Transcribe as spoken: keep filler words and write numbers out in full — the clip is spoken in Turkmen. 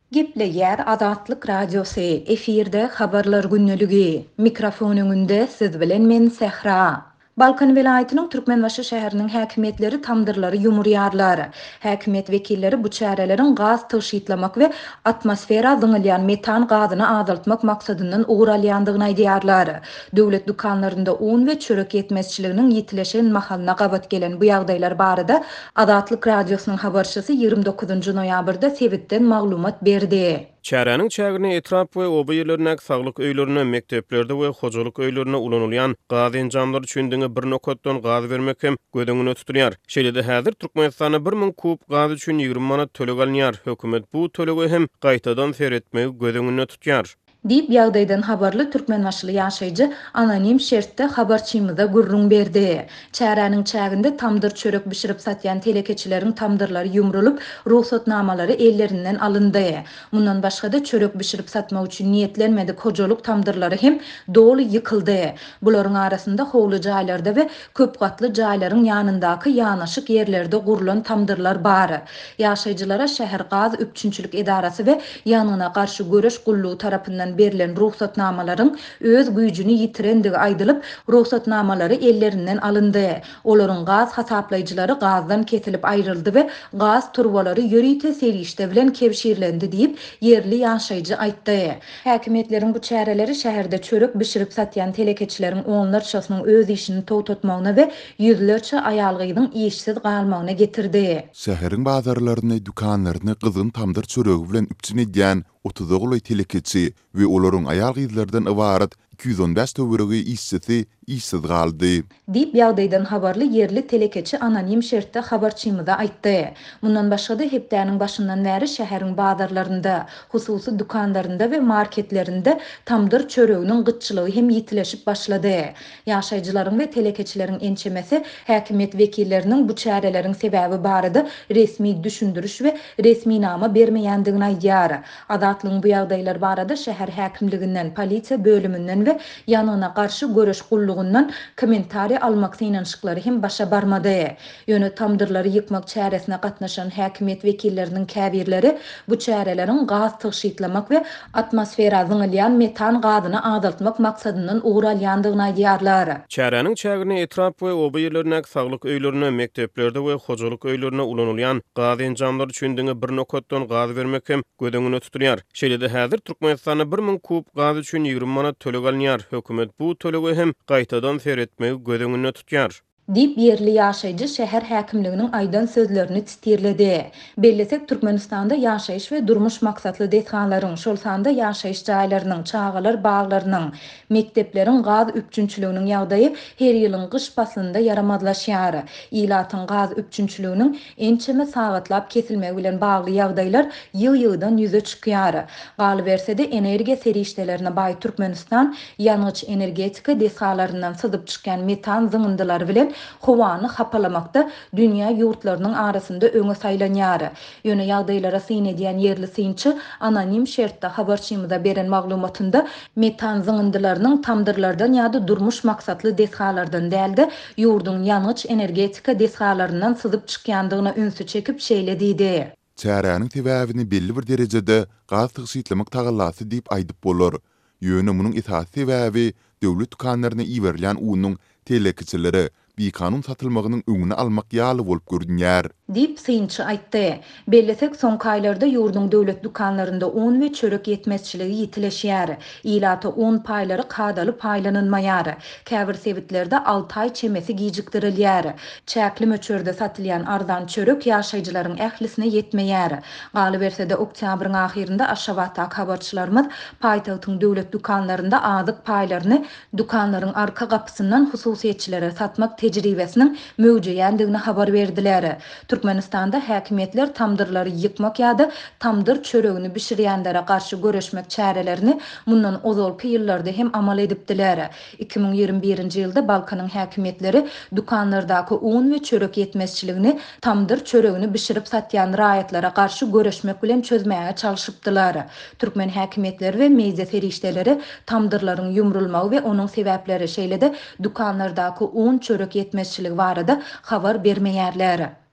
Gepleýär Azatlyk Radiosu efirde habarlar günneligi. Mikrofon öňünde siz bilen men Sehra. Balkan welaýatynyň Türkmenbaşy şäheriniň häkimetleri tamdyrlary ýumurýarlar. Häkimet wekilleri bu çärelerin gaz tyşytlamak we atmosfera zyňylýan metan gazyny azaltmak maksadyndan ugralýandygyny aýdýarlar. Döwlet dukanlarynda un we çörek ýetmezçiliginiň ýitileşen mahalyna gabat gelen bu ýagdaýlar barada Azatlyk Radiosynyň habarçysy ýygrimi dokuzunçy noýabrda sebitden maglumat berdi. Çäräniň çägine etrap we oba ýerlerine, saglyk öýlerine, mekteplerde we hojalyk öýlerine ulanylýan gaz enjamlary üçin bir nokatdan gaz bermek hem gödüňüne tutulýar. Şeýle-de häzir Türkmenistana bir ming kub gaz üçin ýygrimi manat töleg alynýar. Hökümet bu tölegi hem gaýtadan seretmegi gödüňüne tutýar. Dip ýagdaýdan habarly türkmenbaşly ýaşaýjy anonim şertde habarçymyza gurrun berdi. Çäräniň çäginde tamdyr çörek bişirip satýan telekeçileriň tamdyrlary ýumrulup, ruhsatnamalary ellerinden alyndy. Mundan başga-da çörek bişirip satmak üçin niýetlenmedik hojalyk tamdyrlary hem doly ýykyldy. Bularyň arasynda howly jaýlarda we köp gatly jaýlaryň ýanyndaky ýanaşyk ýerlerde gurulan tamdyrlar bar. Ýaşaýjylara şäher gaz üpçünçilik edarasy we ýanyna garşy göreş gullugy tarapyndan berilen ruhsatnamalaryň öz güýjüni ýitirendigi aýdylyp, ruhsatnamalary ellerinden alyndy. Olaryň gaz hasaplaýjylary gazdan kesilip aýryldy we gaz turbalary ýörüýte serişde bilen kebşirlendi diýip ýerli ýaşaýjy aýtdy. Häkimetleriň bu çäreleri şäherde çörek bişirip satýan telekeçileriň onlarçasynyň öz işini towtatmagyna we ýüzlerçe aýalgynyň işsiz galmagyna getirdi. Şäheriň bazarlaryny, dukanlaryny gyzyn tamdyr çöregi bilen üpçün edýän otuz oguly telekeçi we olaryň aýal gyzlardan ibarat iki yüz on beş töweregi işsisi işsiz galdy. Dip ýagdaýdan habarly ýerli telekeçi anonim şertde habarçymyza aýtdy. Mundan başga-da hepdäniň başyndan bäri şäheriň bazarlarynda, hususy dukanlarynda we marketlerinde tamdyr çöreginiň gytçylygy hem ýitileşip başlady. Ýaşaýjylaryň we telekeçileriň ençemesi häkimet wekilleriniň bu çäreleriň sebäbi barada resmi düşündürüş we resmi nama bermeýändigini aýdýar. Azatlygyň bu ýagdaýlar barada şäher häkimliginden, polisiýa bölümünden we ýanyna garşy göreş gullugundan kommentari almak synanşyklary hem başa barmady. Ýöne tamdyrlary ýykmak çäresine gatnaşan häkimet wekilleriniň käbirleri bu çäreleriň gaz tyşytlamak we atmosfera zyňylýan metan gazyny azaltmak maksadyndan ugralýandygyny aýdýarlar. Çäräniň çägine etrap we oba ýerlerine, saglyk öýlerine, mekteplerde we hojalyk öýlerine ulanylýan gaz enjamlary üçin bir nokatdan gaz bermek hem gödüňüne tutulýar. Şeýle-de häzir Türkmenistana bir ming kub gaz üçin ýygrimi manat töleg alynýar. Hökümet bu tölegi hem gaýtadan seretmegi gödüňüne tutýar. Dip ýerli ýaşaýjy şäher häkimliginiň aýdan sözlerini titirledi. Bellesek Türkmenistanda ýaşaýyş we durmuş maksatly dethanlaryň, şol sanda ýaşaýyş jaýlarynyň, çağalar baglarynyň, mektepleriň gaz üpçünçiliginiň ýagdaýy her ýylyň gyş paslynda yaramadlaşýar. Ilatyň gaz üpçünçiliginiň ençeme sagatlap kesilmegi bilen bagly ýagdaýlar ýyg-ýygdan ýüze çykýar. Galy bersede energiýa serişdelerine baý Türkmenistan ýanyç energetika dethanlaryndan syzyp çykýan metan zyňyndylary bilen howany hapalamakda dünýä ýurtlarynyň arasynda öňe saýlanýar. Ýöne ýagdaýlara syn edýän ýerli synçy anonim şertde habarçymyza beren maglumatynda metan zyňyndylarynyň tamdyrlardan ýa-da durmuş maksatly deshalardan däldi, ýurdun ýanyç energetika deshalaryndan syzyp çykýandygyna ünsü çekip şeýle diýdi. Çäräniň täbäbini belli bir derejede gaz tyşytlamak tagallasy diýip aýdyp bolar. Ýöne munyň esasy sebäbi döwlet dukanlaryna iýerilen unyň telekeçileri bir kanun satılmagynyň öňüne almak ýaly bolup görünýär. Dip synçy aýtdy. Bellesek soňky aýlarda ýurdun döwlet dukanlarynda un we çörek ýetmezçiligi ýitileşýär. Ilata un paýlary kadaly paýlanylmaýar. Käbir sebitlerde alty aý çemesi giýjikdirilýär. Çäkli möçörde satylýan arzan çörek ýaşaýjylaryň ählisine ýetmeýär. Galy bersede oktýabryň ahyrynda Aşgabatda habarçylarymyz paýtagtyň döwlet dukanlarynda azyk paýlaryny dukanlaryň arka gapysyndan hususiýetçilere satmak tejribesiniň möwjüýändigini habar berdiler. Türkmenistanda häkimetler tamdyrlary ýykmak ýa-da tamdyr çöregini bişirýänlere garşy göreşmek çärelerini mundan ozalky ýyllarda hem amal edipdiler. iki ming ýygrimi birinji ýylda Balkanyň häkimetleri dukanlardaky un we çörek ýetmezçiligini tamdyr çöregini bişirip satýan raýatlara garşy göreşmek bilen çözmäge çalyşypdylar. Türkmen häkimetleri we meýze serişdeleri tamdyrlaryň ýumrulmagy we onuň sebäpleri şeýle-de dukanlardaky un çörek ýetmezçiligi barada habar bermeýärler.